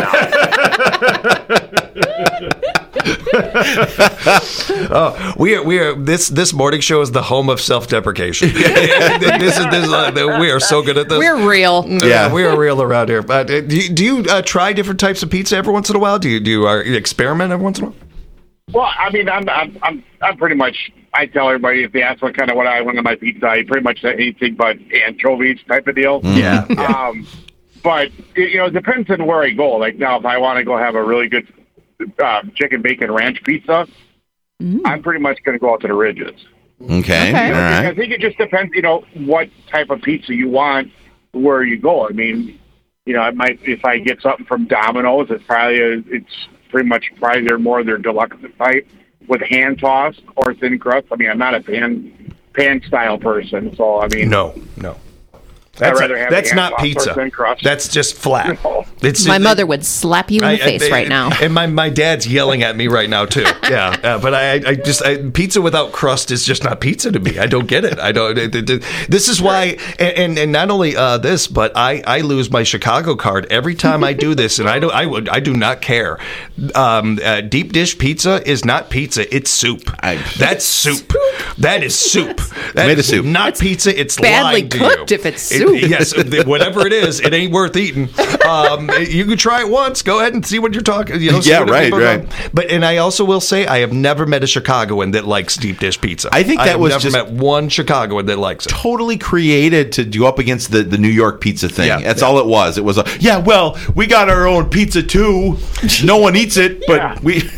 now. Oh, we are we are this this morning show is the home of self-deprecation. this is this is, uh, we are so good at this. We're real. yeah, we are real around here. But uh, do you, do you uh, try different types of pizza every once in a while? Do you do you uh, experiment every once in a while? Well, I mean, I'm I'm I'm I'm pretty much. I tell everybody if they ask what kind of what I want on my pizza, I pretty much say anything but anchovies type of deal. Yeah. yeah. Um, but it, you know, it depends on where I go. Like now, if I want to go have a really good uh, chicken bacon ranch pizza, I'm pretty much going to go out to the Ridges. Okay. Okay. All I right. think it just depends, you know, what type of pizza you want, where you go. I mean, you know, I might if I get something from Domino's, it's probably a, it's pretty much probably they're more their deluxe type with hand toss or thin crust. I mean, I'm not a pan pan style person, so I mean, No, no. That's, rather have that's the not hand sauce or pizza. thin crust. That's just flat. No. It's My it- mother would slap you in the I- face I- right now. And my, my dad's yelling at me right now too. Yeah, uh, but I I just I, pizza without crust is just not pizza to me. I don't get it. I don't. It, it, it- this is why, and and, and not only uh, this, but I, I lose my Chicago card every time I do this, and I do I would I do not care. Um, uh, deep dish pizza is not pizza. It's soup. I- That's soup. That is soup. That made of is soup. Not pizza. It's badly lying to cooked you. if it's It- soup. yes, whatever it is, it ain't worth eating. Um, you can try it once. Go ahead and see what you're talking. You know, see Yeah, what right, people right. know. But and I also will say I have never met a Chicagoan that likes deep dish pizza. I think that have was never just- met one Chicagoan that likes it. Totally created to go up against the, the New York pizza thing. Yeah, That's yeah. all it was. It was a yeah. Well, we got our own pizza too. No one eats it, but Yeah. we.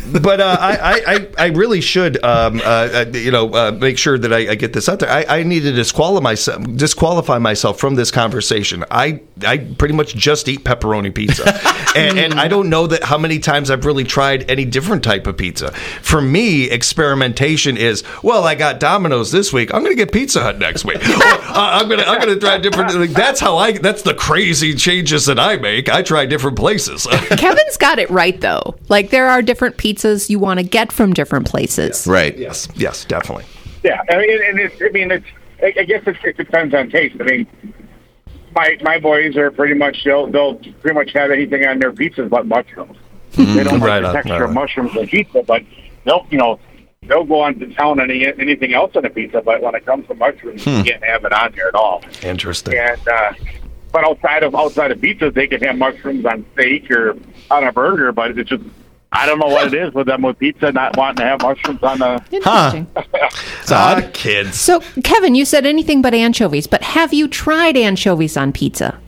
but uh, I, I, I really should, um, uh, you know, uh, make sure that I, I get this out there. I, I need to disqualify myself, disqualify myself from this conversation. I, I pretty much just eat pepperoni pizza, and, and I don't know that how many times I've really tried any different type of pizza. For me, experimentation is, well, I got Domino's this week. I'm going to get Pizza Hut next week. Or, uh, I'm going to I'm going to try different. Like, that's how I. That's the crazy changes that I make. I try different places. Kevin's got it right though. Like there are different pizzas you want to get from different places. Right. Yes. Yes. Definitely. Yeah, I mean, and it's, I mean, it's, I guess it, it depends on taste. I mean, my my boys are pretty much they'll they'll pretty much have anything on their pizzas but mushrooms. Mm-hmm. They don't Right like on, the texture right of on. mushrooms on pizza, but they'll you know they'll go on to town on any, anything else on a pizza. But when it comes to mushrooms, Hmm. you can't have it on there at all. Interesting. And uh, but outside of outside of pizzas, they can have mushrooms on steak or on a burger. But it's just I don't know what it is with them with pizza not wanting to have mushrooms on the. Interesting. It's odd. Ah, kids. So, Kevin, you said anything but anchovies, but have you tried anchovies on pizza?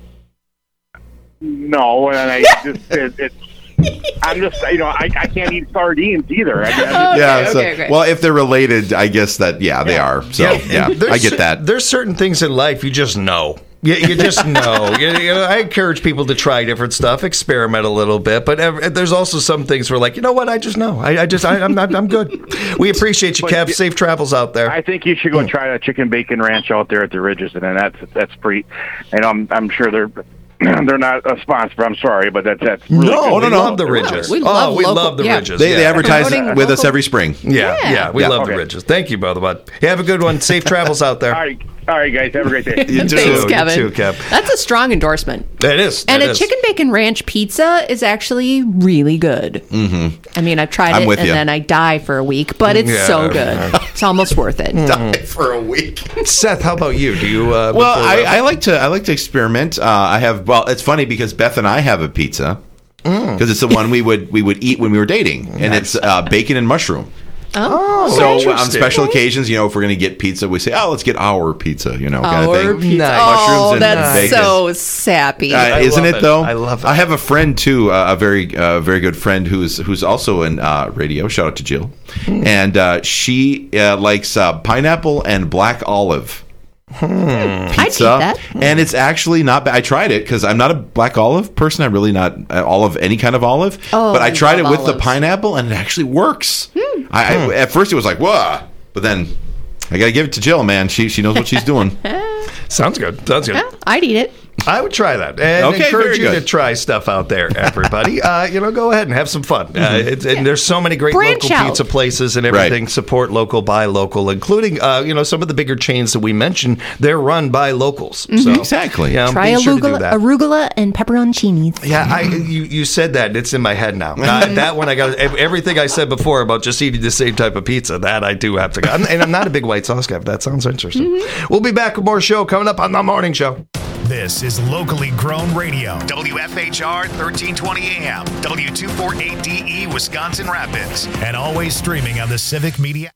No, and I just it, it's. I'm just you know I, I can't eat sardines either. I mean, I just, Yeah. Okay, so, okay, okay. well, if they're related, I guess that yeah, they are. So yeah, There's I get cer- that. There's certain things in life you just know. You, you just know. you, you know. I encourage people to try different stuff, experiment a little bit, but ev- there's also some things where, like, you know what? I just know. I, I just, I, I'm, I'm, I'm good. We appreciate you, But Kev. y- Safe travels out there. I think you should go try a chicken bacon ranch out there at the Ridges, and that's that's pretty. And I'm I'm sure they're they're not a sponsor. I'm sorry, but that's that's really no, good. we no, no. love the Ridges. We oh, love we local- love the yeah. Ridges. They, yeah. they advertise Promoting with us local- every spring. Yeah, yeah, Yeah. we Yeah. love the Okay. Ridges. Thank you, brother bud. You have a good one. Safe travels out there. All right, all right, guys, have a great day. You too. Thanks, You Kevin. too, Kev. That's a strong endorsement. It is. And it a is. chicken bacon ranch pizza is actually really good. Mm-hmm. I mean, I've tried I'm it with and you. then I die for a week, but it's Yeah. so good. It's almost worth it. Die for a week. Seth, how about you? Do you? Uh, Well, before, I, uh, I like to I like to experiment. Uh, I have well, it's funny because Beth and I have a pizza because it's the one we would we would eat when we were dating, and it's uh, bacon and mushroom. Oh, So on interesting. special occasions, you know, if we're going to get pizza, we say, "Oh, let's get our pizza," you know, kind our of thing. pizza. Nice. Oh, Mushrooms and that's bacon. so sappy. Uh, I isn't love it it. though? I love it. I have a friend too, uh, a very, uh, very good friend who's who's also in uh, radio. Shout out to Jill, and uh, she uh, likes uh, pineapple and black olive I'd eat pizza, that. and it's actually not bad. I tried it because I'm not a black olive person. I'm really not uh, olive any kind of olive, Oh, but I I tried it love with the olives. pineapple, and it actually works. Hmm. I, I at first it was like whoa, but then I got to give it to Jill, man. She she knows what she's doing. sounds good. Sounds good. Yeah, I'd eat it. I would try that and Okay, encourage very you to good. try stuff out there, everybody. uh, you know, go ahead and have some fun. Uh, it's, and there's so many great Branch local out. pizza places and Right. everything. Support local, buy local, including uh, you know some of the bigger chains that we mentioned. They're run by locals. So, Exactly. Yeah, Try be sure to do arugula, that. arugula and pepperoncinis. Yeah, I you, you said that. It's in my head now. Uh, that one I got. Everything I said before about just eating the same type of pizza, that I do have to go. I'm- And I'm not a big white sauce guy, but that sounds interesting. We'll be back with more show coming up on the morning show. This is locally grown radio. W F H R thirteen twenty A M, W two forty-eight D E, Wisconsin Rapids. And always streaming on the Civic Media.